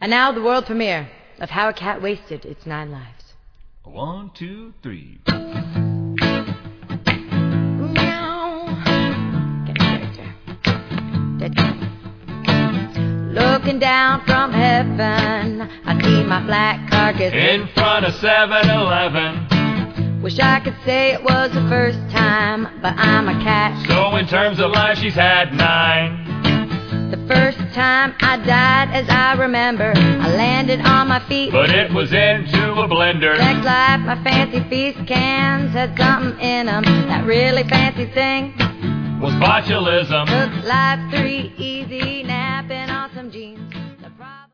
And now the world premiere of How a Cat Wasted Its 9 Lives. 1, 2, 3. Looking down from heaven, I see my black carcass In front of 7-Eleven. Wish I could say it was the first time, but I'm a cat. So in terms of life, she's had 9. The first time I died, as I remember, I landed on my feet, but it was into a blender. Sex life, my fancy feast cans had something in them. That really fancy thing was botulism. Took life 3 easy, napping on some jeans.